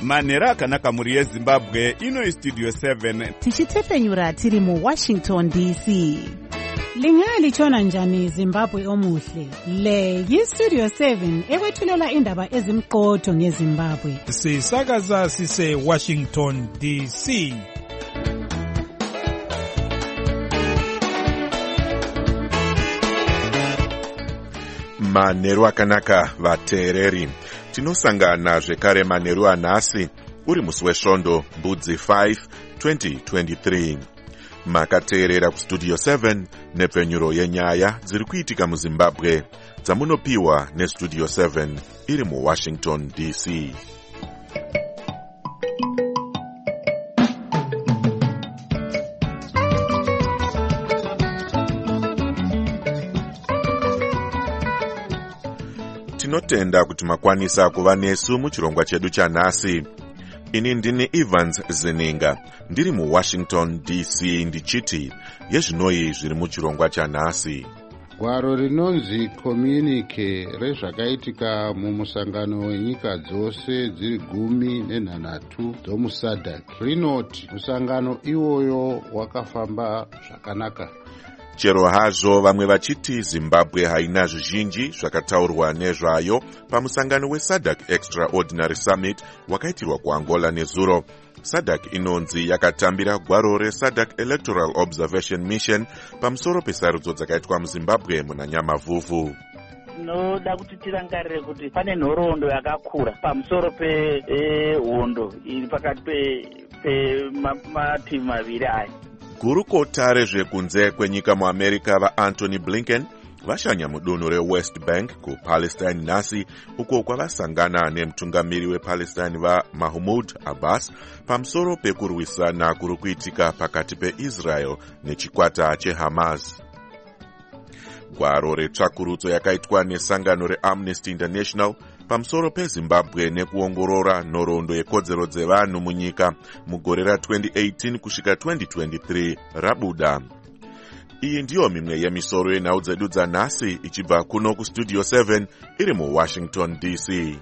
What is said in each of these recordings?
manheru akanaka mhuri yezimbabwe. Ino Studio 7 tichitefenyura tiri muWashington DC. Lingalitshona njani Zimbabwe omuhle? Le yiStudio 7 ekwethulela indaba ezimqotho ngeZimbabwe. Sisakaza sise Washington DC. Manheru akanaka vateereri. Tinosangana zvekare manheru anhasi uri musi wesvondo mbudzi 5 2023. Makateerera kuStudio 7 nepfenyuro yenyaya dziri kuitika muZimbabwe dzamunopiwa neStudio 7 iri muWashington DC. Tinotenda kuti makwanisa kuva nesu muchirongwa chedu chanhasi. Ini ndini Evans Zininga, ndiri muWashington DC ndichiti yezvinoi zviri muchirongwa chanhasi. Gwaro rinonzi Communique rezvakaitika mumusangano wenyika dzose dziri 13 dzomuSADC rinoti musangano iwoyo wakafamba zvakanaka. Chero hazvo vamwe vachiti Zimbabwe haina zvizhinji zvakataurwa nezvayo pamusangano weSADC Extraordinary Summit wakaitirwa kuAngola nezuro. SADC inonzi yakatambira gwaro reSADC Electoral Observation Mission pamusoro pesarudzo dzakaitwa muZimbabwe muna Nyamavhuvhu. Tinoda kuti tirangarire kuti pane nhoroondo yakakura pamusoro pehondo iri pakati pematimu maviri aya. Gurukota rezvekunze kwenyika muAmerica vaAntony Blinken vashanya mudunhu reWest Bank kuPalestine nhasi uko kwavasangana nemutungamiri wePalestine vaMahmoud Abbas pamusoro pekurwisana kuri kuitika pakati peIsrael nechikwata cheHamas. Gwaro retsvakurudzo yakaitwa nesangano reAmnesty International pamusoro peZimbabwe nekuongorora nhoroondo yekodzero dzevanhu munyika mugore ra2018 kusvika 2023 rabuda. Iyi ndiyo mimwe yemisoro yenhau dzedu dzanhasi ichibva kuno kuStudio 7 iri muWashington DC.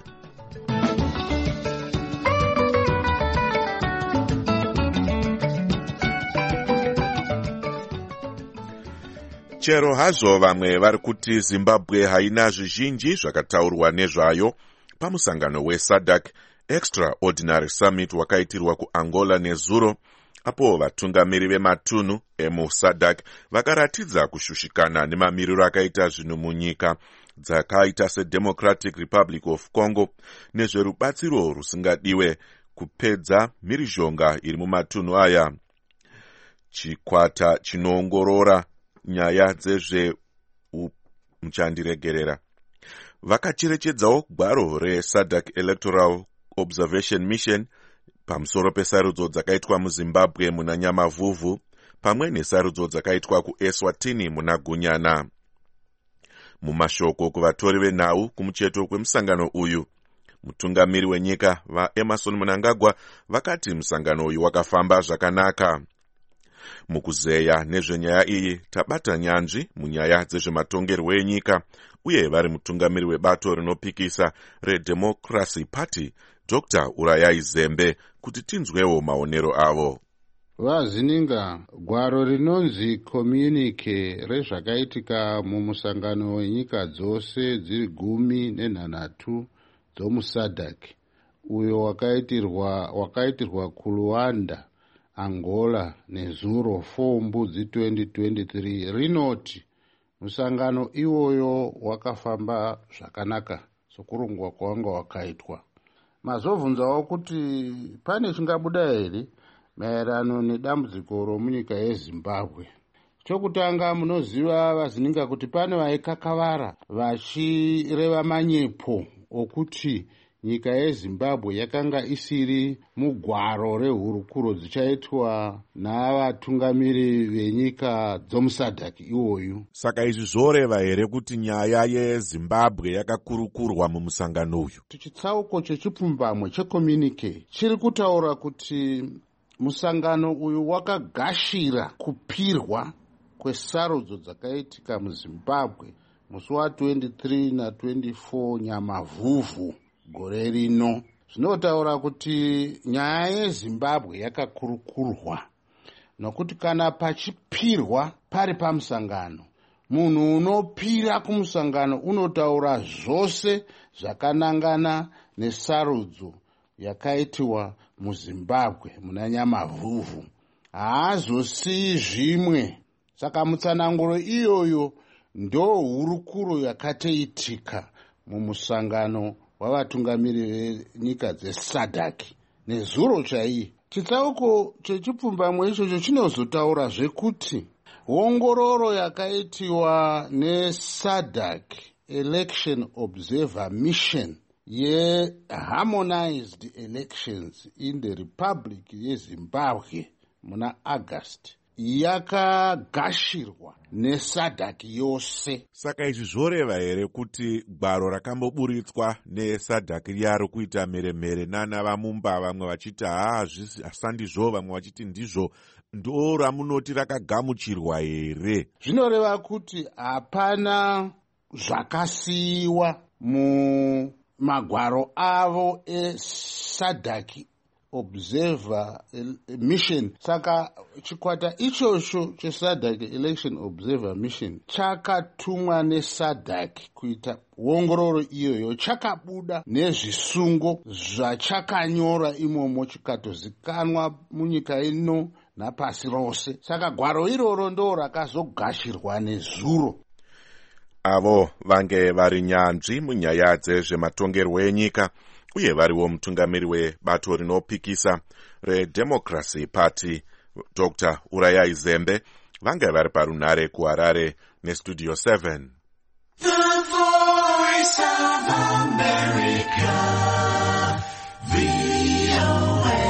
Chero hazvo vamwe vari kuti Zimbabwe haina zvizhinji zvakataurwa nezvayo pamusangano weSADC Extraordinary Summit wakaitirwa kuAngola nezuro, apo vatungamiri vematunhu emuSADC vakaratidza kushushikana nemamiriro akaita zvinhu munyika dzakaita seDemocratic Republic of Congo nezverubatsiro rusingadiwe kupedza mhirizhonga iri mumatunhu aya. Chikwata chinoongorora nyaya muchandiregerera vakacherechedzawo gwaro reSADC Electoral Observation Mission pamusoro pesarudzo dzakaitwa muZimbabwe muna Nyamavhuvhu pamwe nesarudzo dzakaitwa kuEswatini muna Gunyana. Mumashoko kuvatori venhau kumucheto kwemusangano uyu, mutungamiri wenyika vaEmerson Mnangagwa vakati musangano uyu wakafamba zvakanaka. Mukuzeya nezvenyaya iyi tabata nyanzvi munyaya dzezvematongerwo enyika uye vari mutungamiri webato rinopikisa reDemocracy Party Dr. Urayai Zembe kuti tinzwewo maonero avo. Vazininga, gwaro rinonzi Communique rezvakaitika mumusangano wenyika dzose dziri 13 dzomuSADC uyo wakaitirwa kuLuanda, Angola nezuro 4 mbudzi 2023 rinoti musangano iwoyo wakafamba zvakanaka sokurongwa kwanga wakaitwa. Mazobvunzawo kuti pane chingabuda here maererano nedambudziko romunyika yeZimbabwe. Chokutanga, munoziva vazininga kuti pane vaikakavara vachireva manyepo okuti nyika yeZimbabwe yakanga isiri mugwaro rehurukuro dzichaitwa navatungamiri venyika dzomuSADC iwoyu. Saka izvi zvoreva here kuti nyaya yeZimbabwe yakakurukurwa mumusangano uyu? Chitsauko chechipfumbamwe cheCommunique chiri kutaura kuti musangano uyu wakagashira kupirwa kwesarudzo dzakaitika muZimbabwe musi wa 23 na 24 Nyamavhuvhu gore rino. zvinotaura kuti nyaya yeZimbabwe yakakurukurwa, nokuti kana pachipirwa pari pamusangano, munhu unopira kumusangano unotaura zvose zvakanangana nesarudzo yakaitiwa muZimbabwe muna Nyamavhuvhu. Haazosiyi zvimwe. Saka mutsananguro iyoyo ndo hurukuro yakateitika mumusangano wavatungamiriri venyika dzeSADC nezuro chaiye. Chitsauko chechipfumbamwe ichocho chinozotaura zvekuti ongororo yakaitiwa neSADC Election Observer Mission ye-harmonized elections in the Republic yeZimbabwe muna August yakagashirwa neSADC yose. Saka izvi zvoreva here kuti gwaro rakamboburitswa neSADC riya rokuita mheremhere nana vamumba, vamwe vachiti hasandizvo, vamwe vachiti ndizvo, ndo ramunoti rakagamuchirwa here? Zvinoreva kuti hapana zvakasiyiwa mumagwaro avo eSADC Observer Mission. Saka chikwata ichocho cheSADC Election Observer Mission chakatumwa neSADC kuita ongororo iyoyo, chakabuda nezvisungo zvachakanyora imomo, chikatozikanwa munyika ino napasi rose. Saka gwaro iroro ndo rakazogashirwa nezuro. Avo vange vari nyanzvi munyaya dzezvematongerwo enyika uye variwo mutungamiri webato rinopikisa reDemocracy Party Dr. Urayai Zembe vange vari parunare kuHarare neStudio 7. The Voice of America, VOA.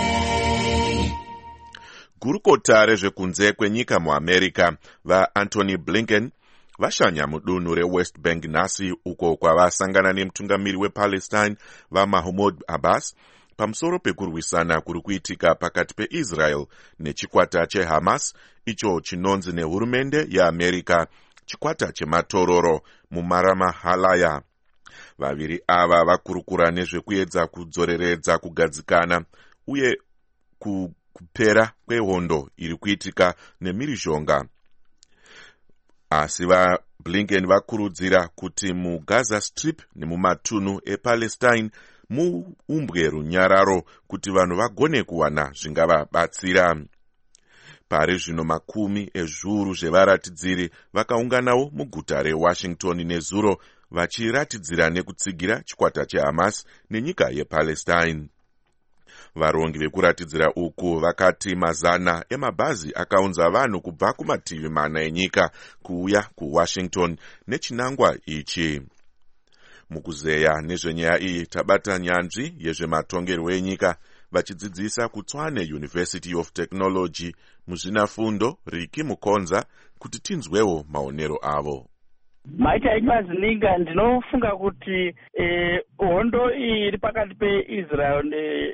Gurukota rezvekunze kwenyika muAmerica vaAntony Blinken vashanya mudunhu reWest Bank nhasi uko kwavasangana nemutungamiri wePalestine vaMahmoud Abbas pamusoro pekurwisana kuri kuitika pakati peIsrael nechikwata cheHamas, icho chinonzi nehurumende yeAmerica chikwata chematororo muMaramahalaya. Vaviri ava vakurukura nezvekuedza kudzoreredza kugadzikana uye kupera kwehondo iri kuitika nemhirizhonga. Asi vaBlinken vakurudzira kuti muGaza Strip nemumatunhu ePalestine muumbwe runyararo kuti vanhu vagone kuwana zvingavabatsira. Pari zvino makumi ezviuru zvevaratidziri vakaunganawo muguta reWashington nezuro vachiratidzira nekutsigira chikwata cheHamas nenyika yePalestine. Varongi vekuratidzira uku vakati mazana emabhazi akaunza vanhu kubva kumativi mana enyika kuuya kuWashington nechinangwa ichi. Mukuzeya nezvenyaya iyi tabata nyanzvi yezvematongerwo enyika vachidzidzisa kuTshwane University of Technology muzvinafundo Riki Mukonza kuti tinzwewo maonero avo. Maita imazininga ndinofunga kuti hondo iyi iri pakati peIsrael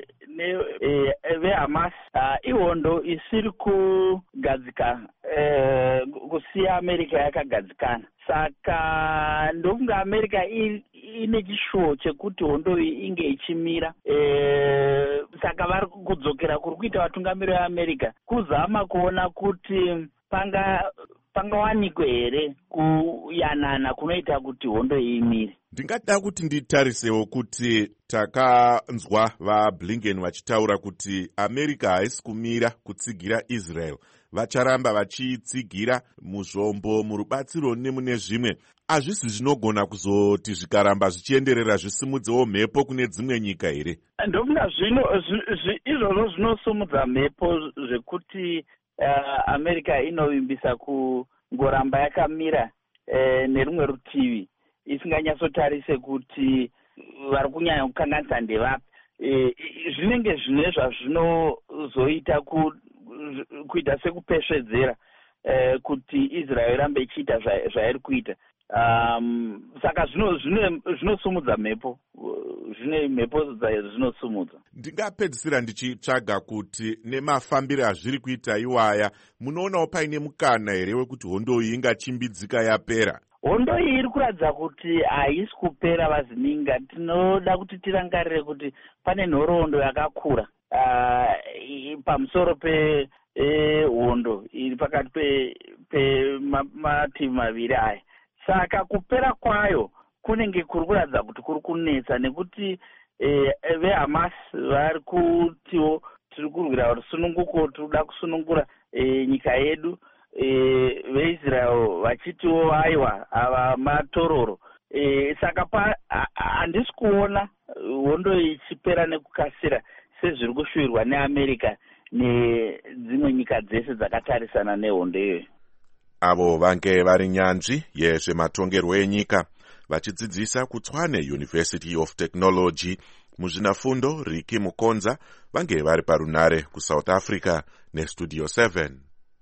veHamas ihondo isiri kugadzikana kusiya America yakagadzikana. Saka ndofunga America ine chishuwo chekuti hondo iyi inge ichimira. Saka vari kudzokera kuri kuita vatungamiri veAmerica kuzama kuona kuti pangawanikwe here kuyanana kunoita kuti hondo imire. Ndingada kuti nditarisewo kuti takanzwa vaBlinken vachitaura kuti America haisi kumira kutsigira Israel, vacharamba vachitsigira muzvombo, murubatsiro nemune zvimwe. Hazvisi zvinogona kuzoti zvikaramba zvichienderera zvisimudzewo mhepo kune dzimwe nyika here? Ndofunga izvozvo zvinosumudza mhepo zvekuti America inovimbisa kungoramba yakamira nerumwe rutivi isinganyatsotarise kuti vari kunyanya kukanganisa ndevapi. Zvinenge zvine zvazvinozoita kuita sekupesvedzera kuti Israel irambe ichiita zvairi kuita. Saka zvinosumudza mhepo, zvine mhepo zvinosumudza. Ndingapedzisira ndichitsvaga kuti nemafambiro azviri kuita iwaya, munoonawo paine mukana here wekuti hondo iyi ingachimbidzika yapera? hondo iyi iri kuratidza kuti haisi kupera vazininga. Tinoda kuti tirangarire kuti pane nhoroondo yakakura pamusoro pehondo iri pakati pemativi maviri aya. Saka kupera kwayo kunenge kuri kuratidza kuti kuri kunetsa, nekuti veHamas vari kutiwo tiri kurwira rusununguko, tirikuda kusunungura nyika yedu. VeIsrael vachitiwo aiwa ava matororo. Saka handisi kuona hondo ichipera nekukasira sezviri kushuvirwa neAmerica nedzimwe nyika dzese dzakatarisana nehondo iyoyo. Avo vange vari nyanzvi yezvematongerwo enyika vachidzidzisa kuTshwane University of Technology muzvinafundo. Riki Mukonza vange vari parunare kuSouth Africa neStudio 7.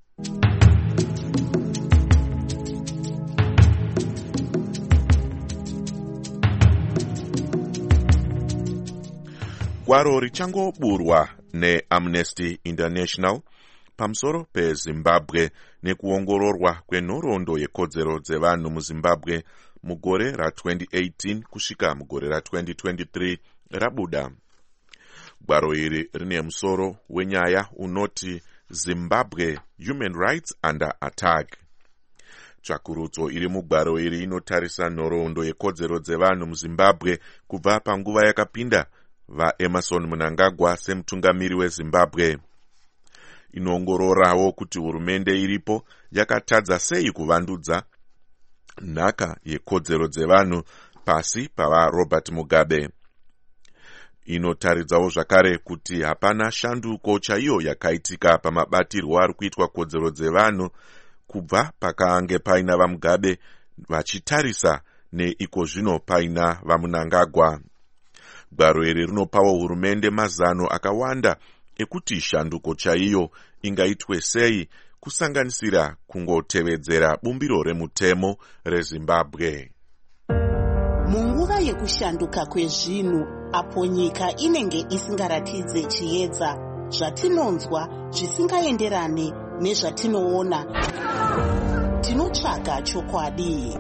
Gwaro richangoburwa neAmnesty International pamusoro peZimbabwe nekuongororwa kwenhoroondo yekodzero dzevanhu muZimbabwe mugore ra2018 kusvika mugore ra2023 rabuda. Gwaro iri rine musoro wenyaya unoti Zimbabwe Human Rights Under Attack. Tsvakurudzo iri mugwaro iri inotarisa nhoroondo yekodzero dzevanhu muZimbabwe kubva panguva yakapinda vaEmerson Mnangagwa semutungamiri weZimbabwe. Inoongororawo kuti hurumende iripo yakatadza sei kuvandudza nhaka yekodzero dzevanhu pasi pavaRobert Mugabe. Inotaridzawo zvakare kuti hapana shanduko chaiyo yakaitika pamabatirwo ari kuitwa kodzero dzevanhu kubva pakange paina vaMugabe vachitarisa neiko zvino paina vaMnangagwa. Gwaro iri rinopawo hurumende mazano akawanda ekuti shanduko chaiyo ingaitwe sei, kusanganisira kungotevedzera bumbiro remutemo reZimbabwe. Munguva yekushanduka kwezvinhu, apo nyika inenge isingaratidze chiedza, zvatinonzwa zvisingaenderane nezvatinoona, tinotsvaga chokwadi.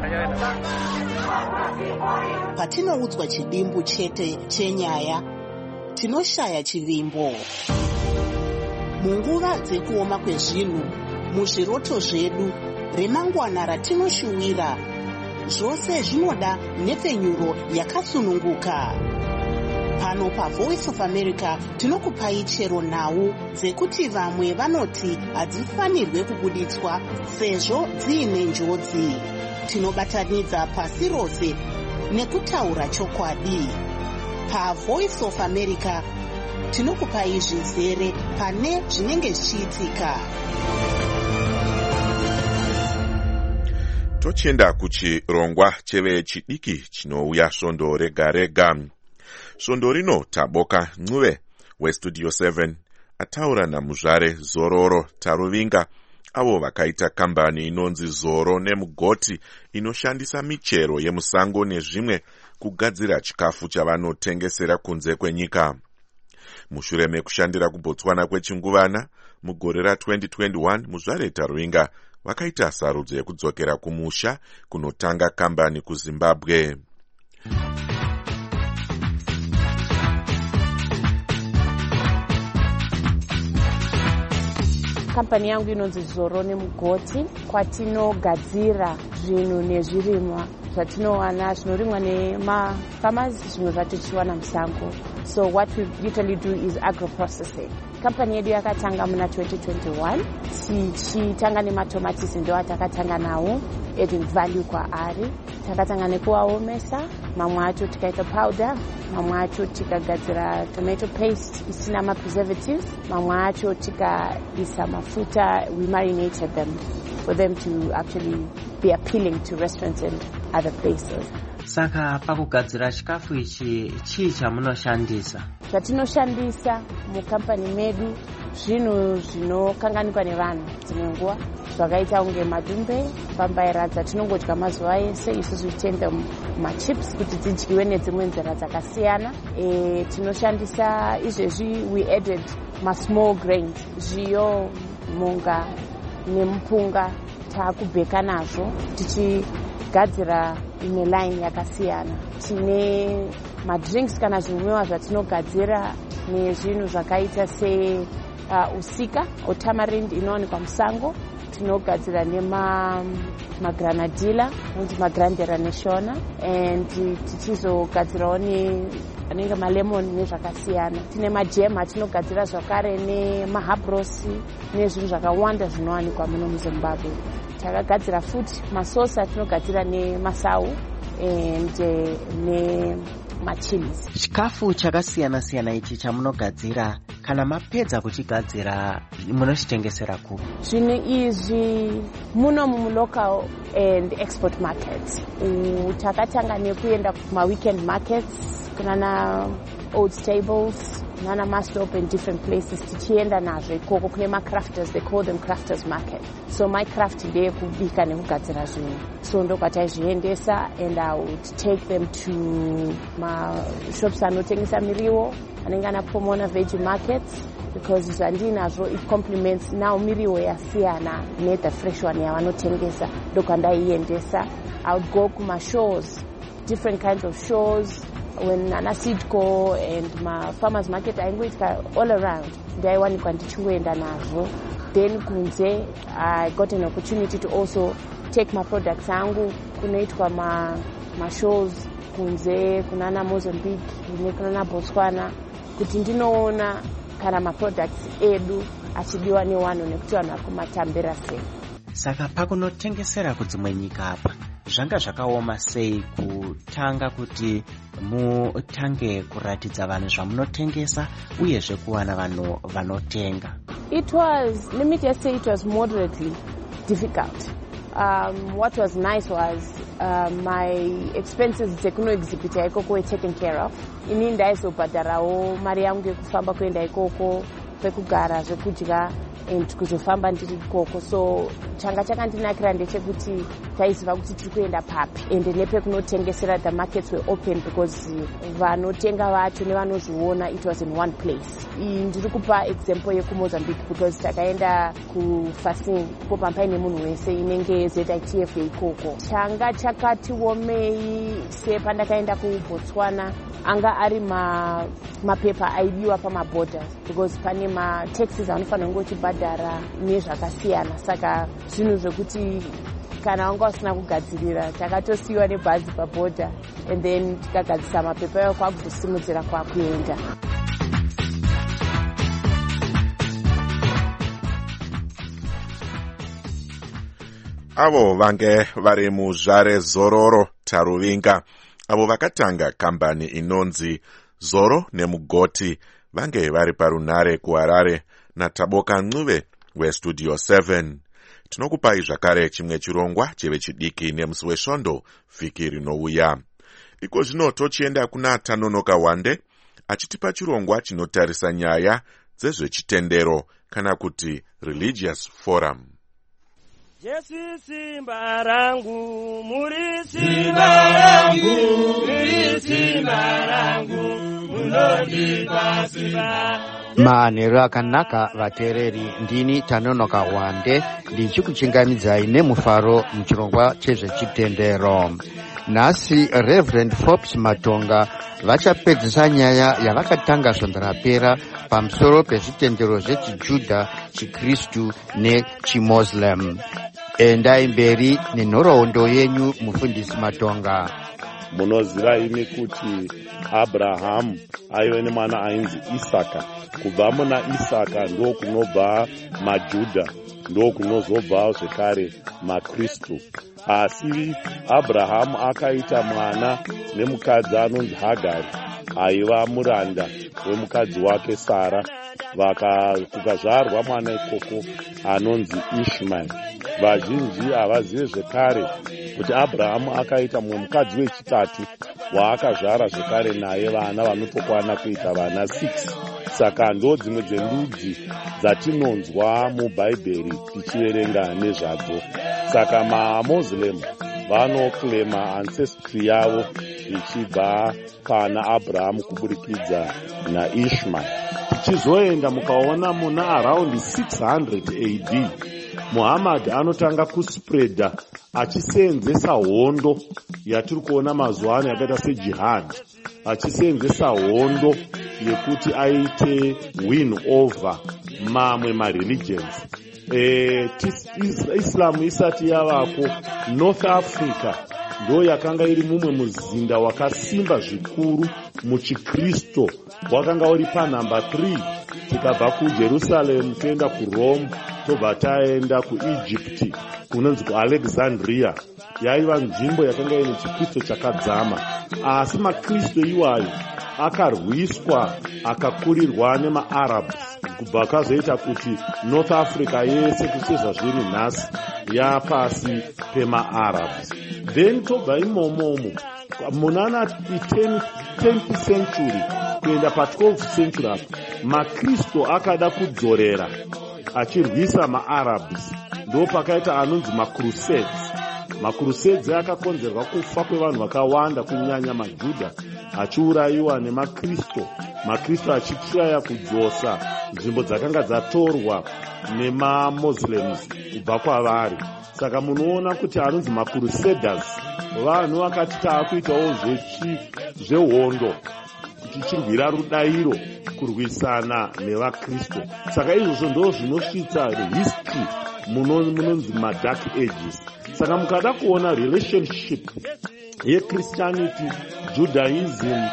Patinoudzwa chidimbu chete chenyaya, tinoshaya chivimbo. Munguva dzekuoma kwezvinhu, muzviroto zvedu, remangwana ratinoshuwira, zvose zvinoda nhepfenyuro yakasununguka. Pano paVoice of America tinokupai chero nhau dzekuti vamwe vanoti hadzifanirwe kubuditswa sezvo dziine njodzi. Tinobatanidza pasi rose nekutaura chokwadi. PaVoice of America tinokupai zvizere pane zvinenge zvichiitika. Tochienda kuchirongwa chevechidiki chinouya svondo rega rega. Svondo rino Taboka Ncube weStudio 7 ataura namuzvare Zororo Taruvinga, avo vakaita kambani inonzi Zoro Nemugoti inoshandisa michero yemusango nezvimwe kugadzira chikafu chavanotengesera kunze kwenyika. Mushure mekushandira kuBotswana kwechinguvana mugore ra2021, muzvare Taruvinga vakaita sarudzo yekudzokera kumusha kunotanga kambani kuZimbabwe. Kampani yangu inonzi Zoro Nemugoti, kwatinogadzira zvinhu nezvirimwa zvatinowana zvinorimwa nemafarmers, zvimwe zvatichiwana musango. So what we usually do is agro-processing. Kampani yedu yakatanga muna 2021, tichitanga nematomatisi ndo atakatanga nawo, adding value kwaari. Takatanga nekuaomesa, mamwe acho tikaita powder, mamwe acho tikagadzira tomato paste isina ma-preservatives, mamwe acho tikaisa mafuta, we marinated them for them to actually be appealing to restaurants and other places. Saka pakugadzira chikafu ichi chii chamunoshandisa? Zvatinoshandisa mukampani medu zvinhu zvinokanganikwa nevanhu dzimwe nguva, zvakaita unge madumbe, pambaira dzatinongodya mazuva ese, isusu tende machips kuti dzidyiwe nedzimwe nzira dzakasiyana. Tinoshandisa izvezvi we added ma-small grains, zviyo, munga nemupunga takubheka nazvo tichigadzira imwe line yakasiyana. Tine madrinks kana zvinwiwa zvatinogadzira nezvinhu zvakaita se usika tamarind inowanikwa musango. Tinogadzira nemagranadilla anonzi magrandera neshona, and tichizogadzirawo anenge malemon nezvakasiyana. Tine majemu atinogadzira zvakare nemahabrosi nezvinhu zvakawanda zvinowanikwa muno muZimbabwe. Takagadzira futi masosi atinogadzira nemasau and nemachilies. Chikafu chakasiyana-siyana ichi chamunogadzira, kana mapedza kuchigadzira munochitengesera kupi? Zvinhu izvi muno mulocal and export markets. Takatanga nekuenda kuma-weekend markets kunana Old Stables, nana Mastop and different places. Tichienda nazvo ikoko kune ma-crafters, they call them crafters market. So my craft ndeyekubika nekugadzira zvinhu. So ndokwataizviendesa, and I would take them to ma-shops anotengesa miriwo anenge anapomona veggie markets, because zvandinazvo it complements now miriwo yasiyana ne the fresh one yavanotengesa. Ndokwandaiendesa. I would go kuma-shows, different kinds of shows, when anasidco and ma-farmers market aingoitika all around, ndaiwanikwa ndichingoenda nazvo. Then kunze I got an opportunity to also take my products angu kunoitwa ma-shows kunze kunana Mozambique nekunana Botswana, kuti ndinoona kana ma-products edu achidiwa nevanhu nekuti vanhu vari kumatambira sei. Saka pakunotengesera kudzimwe nyika apa, zvanga zvakaoma sei kutanga kuti mutange kuratidza vanhu zvamunotengesa uyezve kuwana vanhu vanotenga? It was, let me just say, it was moderately difficult. What was nice was my expenses dzekuno exhibita ikoko were taken care of. Ini ndaizobhadharawo mari yangu yekufamba kuenda ikoko, pekugara, zvekudya, and kuzofamba ndiri ikoko. So changa chakandinakira ndechekuti taiziva kuti tiri kuenda papi, and nepekunotengesera the markets were open because vanotenga vacho nevanozviona it was in one place. Ndiri kupa example yekuMozambique because takaenda kuFasing uko paine munhu wese inenge ZITF ikoko. Changa chakati womei sepandakaenda kuBotswana anga ari mapepa aidiwa pamaborders, because pane mataxes anofanira kunge uchibhadhara nezvakasiyana. Saka zvinhu zvekuti kana wanga usina kugadzirira takatosiyiwa nebhazi pabhodha, and then tikagadzisa mapepa ayo kwakuzosimudzira kwakuenda. avo vange vari muzvare Zororo Taruvinga, avo vakatanga kambani inonzi Zoro neMugoti, vange vari parunare kuHarare naTaboka Ncube weStudio 7. Tinokupai zvakare chimwe chirongwa chevechidiki nemusi wesvondo vhiki rinouya. Iko zvino tochienda kuna Tanonoka Wande achitipa chirongwa chinotarisa nyaya dzezvechitendero kana kuti Religious Forum. Jesu simba rangu, muri simba rangu, muri simba rangu, munondipa simba. Manheru akanaka vateereri, ndini Tanonoka Wande ndichikuchingamidzai nemufaro muchirongwa chezvechitendero. Nhasi Reverend Forbes Matonga vachapedzisa nyaya yavakatanga svondo rapera pamusoro pezvitendero zvechijudha, chikristu nechimoslem. Endai mberi nenhoroondo yenyu mufundisi Matonga. Munoziva imi kuti Abrahamu aive nemwana ainzi Isaka. Kubva muna Isaka ndo kunobva maJudha, ndo kunozobva zvekare maKristu. Asi Abrahamu akaita mwana nemukadzi anonzi Hagari, aiva muranda wemukadzi wake Sara. Kukazvarwa mwana ikoko anonzi Ishmael. Vazhinji havazive zvekare kuti Abrahamu akaita mumwe mukadzi wechitatu waakazvara zvekare naye vana vanotokwana kuita vana 6. Saka ndo dzimwe dzendudzi dzatinonzwa mubhaibheri tichiverenga nezvadzo. Saka maMoslem vanoklema ancestry yavo ichibva pana Abrahamu kuburikidza naIshmael. Tichizoenda mukaona muna around 600 AD Muhammad anotanga kuspreada achiseenzesa hondo yatiri kuona mazuva ano yakaita sejihad, achiseenzesa hondo yekuti aite win over mamwe mareligions. Islam isati yavako, North Africa ndo yakanga iri mumwe muzinda wakasimba zvikuru muchikristo, wakanga uri panhamba 3. Tikabva kuJerusalem toenda kuRome, tobva taenda kuEgypt kunonzi kuAlexandria. Yaiva nzvimbo yakanga ine chikristo chakadzama, asi makristo iwayo akarwiswa akakurirwa nemaArabs, kubva kazoita kuti North Africa yese kusezva zviri nhasi yapasi pemaArabs. Then tobva imomomo munana 10th century kuenda pa12th century apo makristo akada kudzorera achirwisa maArabs, ndo pakaita anonzi macrusades. Macrusades akakonzerwa kufa kwevanhu vakawanda kunyanya majudha achiurayiwa nemakristo, makristo achitraya kudzosa nzvimbo dzakanga dzatorwa nemamuslims kubva kwavari. Saka munoona kuti anonzi macrusaders vanhu vakati taakuitawo zvehondo tichirwira rudairo kurwisana nevakristo. Saka izvozvo ndo zvinosvitsa history munonzi madark ages. Saka mukada kuona relationship yeChristianity, Judaism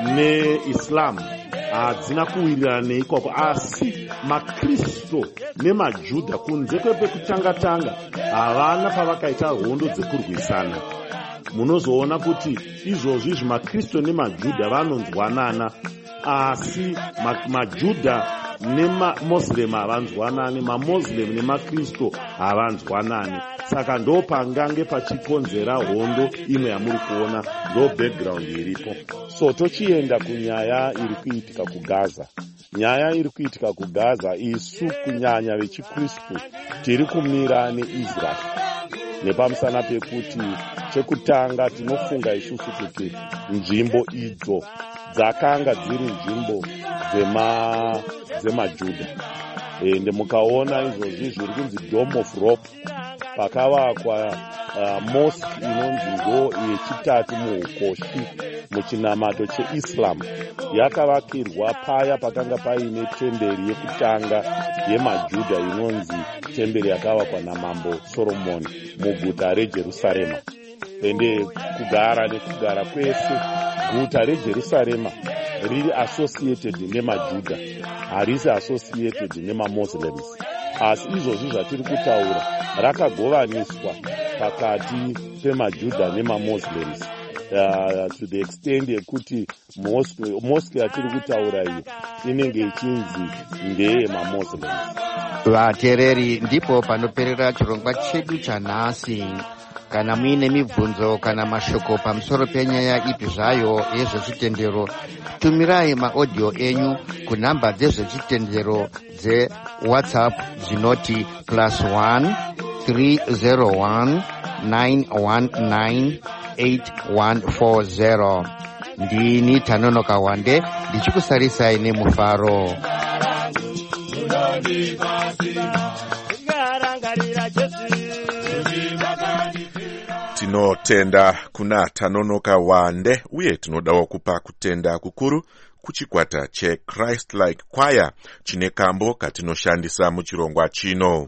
neIslam hadzina kuwirirana neikoko, asi makristo nemajudha kunze kwepekutanga havana pavakaita hondo dzekurwisana. Munozoona kuti izvozvi zvimakristo nemajudha vanonzwanana, asi majudha nemamuslim havanzwanani, mamuslim nemakristo havanzwanani. Saka ndo pangange pachikonzera hondo imwe yamuri kuona, ndo background iripo. So tochienda kunyaya iri kuitika kuGaza. Nyaya iri kuitika kuGaza, isu kunyanya vechikristu tiri kumira neIsrael nepamusana pekuti chekutanga tinofunga isusu kuti nzvimbo idzo dzakanga dziri nzvimbo dzemajudha. Ende mukaona izvozvi zviri kunzi Dome of Rock, pakavakwa mosque inonzi ndo yechitatu muukoshi muchinamato cheIslam. Yakavakirwa paya pakanga paine temberi yekutanga yemajudha inonzi temberi yakavakwa namambo Solomon muguta reJerusarema. Ende kugara kwese guta reJerusarema riri associated nemajudha, harisi associated nemamuslims. Asi izvozvi zvatiri kutaura rakagovaniswa pakati pemajudha nemamuslims, to the extent yekuti mosque yatiri kutaura iyo inenge ichinzi ndeye mamuslims. Vateereri, ndipo panoperera chirongwa chedu chanhasi. Kana muine mibvunzo kana mashoko pamusoro penyaya ipi zvayo yezvechitendero, tumirai maaudio enyu kunhamba dzezvechitendero dzeWhatsApp dzinoti +1 301 919 8140. Ndini Tanonoka Wande ndichikusarisai nemufaro. Tinotenda kuna Tanonoka Wande, uye tinodawo kupa kutenda kukuru kuchikwata cheChrist Like Choir chine kambo katinoshandisa muchirongwa chino.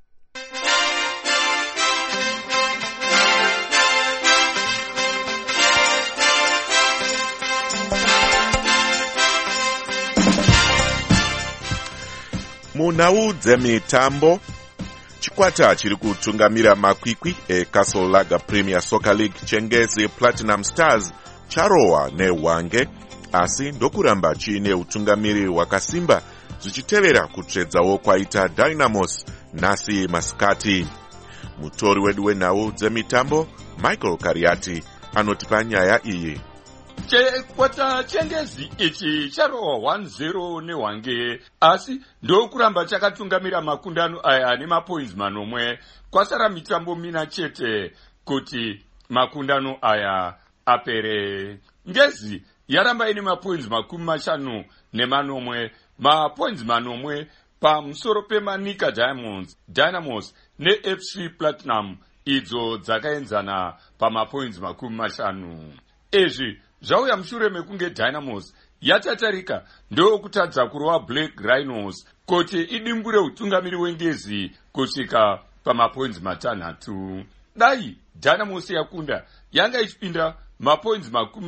Munhau dzemitambo, chikwata chiri kutungamira makwikwi eCastle Lager Premier Soccer League Chengezi Platinum Stars charowa neHwange, asi ndokuramba chiine utungamiri wakasimba zvichitevera kutsvedzawo kwaita Dynamos nhasi masikati. Mutori wedu wenhau dzemitambo Michael Kariati anotipa nyaya iyi. Chikwata Chengezi ichi charowa 1-0 neHwange, asi ndokuramba chakatungamira makundano aya nemapoints manomwe. Kwasara mitambo mina chete kuti makundano aya apere. Ngezi yaramba ine mapoints 50 nemanomwe, mapoints manomwe pamusoro pemanika Dynamos neFC Platinum idzo dzakaenzana pamapoints 50. Izvi zvauya mushure mekunge Dynamos yatatarika ndokutadza kurova Black Rhinos kuti idimbure utungamiri wengezi kusvika pamapoints 6. Dai Dynamos yakunda yanga ichipinda mapoints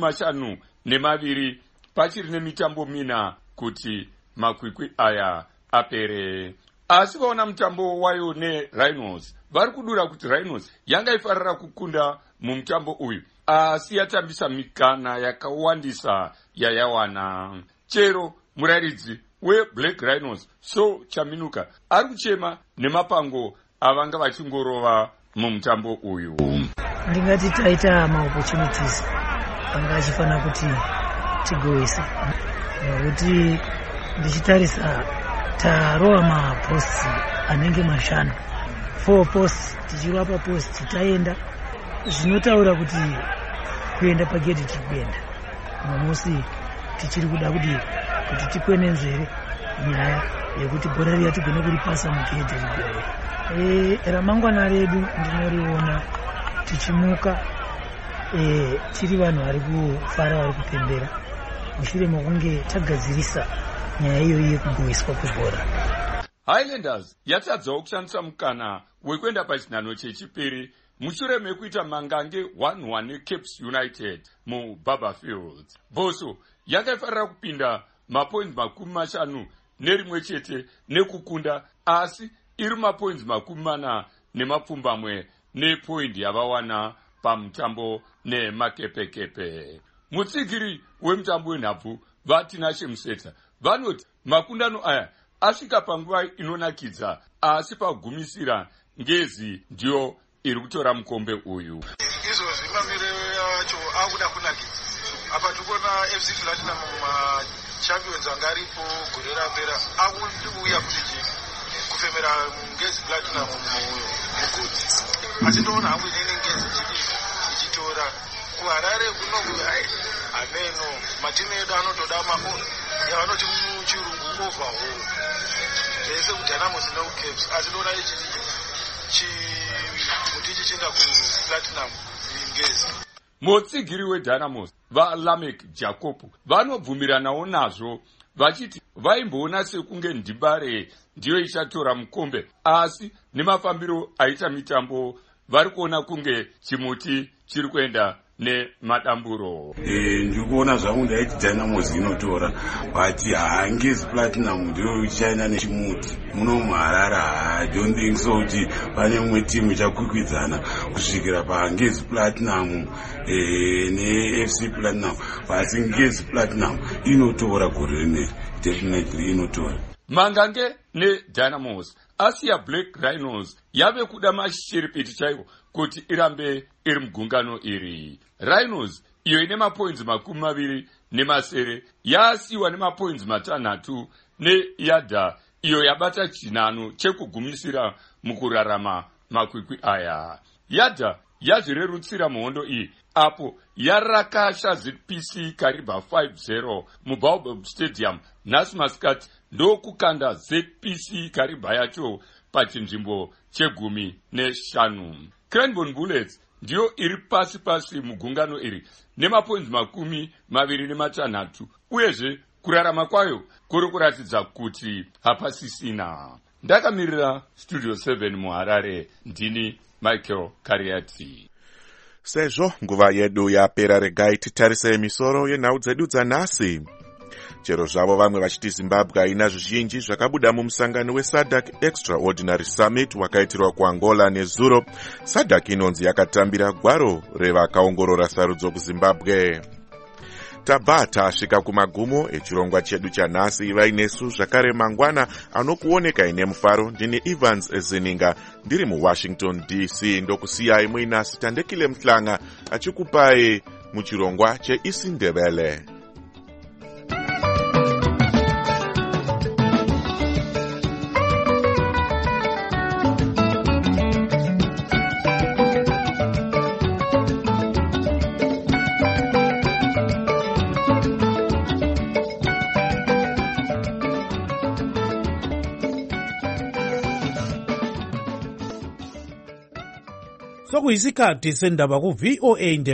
52 pachiri nemitambo 4 kuti makwikwi aya apere. Asi vaona mutambo wayo neRhinos vari kudura kuti Rhinos yanga ifarira kukunda mumutambo uyu, asi yatambisa mikana yakawandisa yayawana. Chero murayiridzi weBlack Rhinos Chaminuka ari kuchema nemapango avanga vachingorova mumutambo uyu. Ndingati taita maopportunities anga achifana kuti tigoisa, nokuti ndichitarisa tarova maposts anenge 5, 4 posts tichirova papost taenda, zvinotaura kuti kuenda pagedhi tiri kuenda nomusi tichiri kuda kuti tikwenenzvere nyaya yekuti bhora riya tigone kuripasa mugedhi rigove. Ramangwana redu ndinoriona tichimuka, tiri vanhu vari kufara, vari kupembera mushure mekunge tagadzirisa nyaya iyoyi yekugoiswa kwebhora. Highlanders yatadzawo kushandisa mukana wekuenda pachinhano chechipiri mushure mekuita mangange 1-1 neCapes United muBarberfield. Boso yakaifarira kupinda mapoints 51 chete nekukunda, asi iri mapoints 40 nepoindi yavawana pamutambo nemakepekepe. Mutsigiri wemutambo wenhabvu vaTinashe Museta vanoti makundano aya asvika panguva inonakidza, asi pagumisira ngezi ndiyo iri kutora mukombe uyu. Izvozvi mamiriro yacho akuda kunakidza. Apa tikuona FC Platinum champions anga aripo gore rapera akuuya kuti kufemera ngezi Platinum mugoti. Asi ndoona hangu inenge ngezi ichitora kuHarare kunoku ameno matimu edu anotoda maono yavanoti muchirungu overhaul. Zvese kuDynamos neCapes, asi ndoona kuti chichienda kuPlatinum ingezi. Mutsigiri weDynamos vaLamek Jacob vanobvumiranawo nazvo vachiti vaimboona sekunge Ndibare ndiyo ichatora mukombe, asi nemafambiro aita mitambo vari kuona kunge chimuti chiri kuenda nemadamburo. Ndikuona zvangu ndaiti Dynamos inotora, but hangezi Platinum ndiyo ichaenda nechimuti muno muHarare. I don't think so kuti pane mumwe timu ichakwikwidzana kusvikira pangezi Platinum neFC Platinum, but ngezi Platinum inotora gore rineri, definitely inotora. Mangange neDynamos asiya Black Rhinos yave kuda mashiripiti chaiwo kuti irambe iri mugungano iri. Rhinos iyo ine mapoints 20 yaasiwa nemapoints 6 neYadha iyo yabata chinhano chekugumisira mukurarama makwikwi aya. Yadha yazvirerutsira muhondo iyi apo yarakasha ZPC Kariba 5-0 muBaobab Stadium nhasi masikati, ndokukanda ZPC Kariba yacho pachinzvimbo che15. Cranbourne Bullets ndiyo iri pasi mugungano iri nemapoints 26, uyezve kurarama kwayo kuri kuratidza kuti hapasisina. Ndakamirira Studio 7 muHarare, ndini Michael Kariati. Sezvo nguva yedu yapera, regai titarise misoro yenhau dzedu dzanhasi. Chero zvavo vamwe vachiti Zimbabwe haina zvizhinji zvakabuda mumusangano weSADC Extraordinary Summit wakaitirwa kuAngola nezuro, SADC inonzi yakatambira gwaro revakaongorora sarudzo kuZimbabwe. Tabva tasvika kumagumo echirongwa chedu chanhasi. Vainesu zvakare mangwana anokuoneka ine mufaro. Ndini Evans Ezininga ndiri muWashington DC, ndokusiyai muinasi Tandekile Mhlanga achikupai muchirongwa cheIsiNdebele. sekuyisikhathi sendaba ku VOA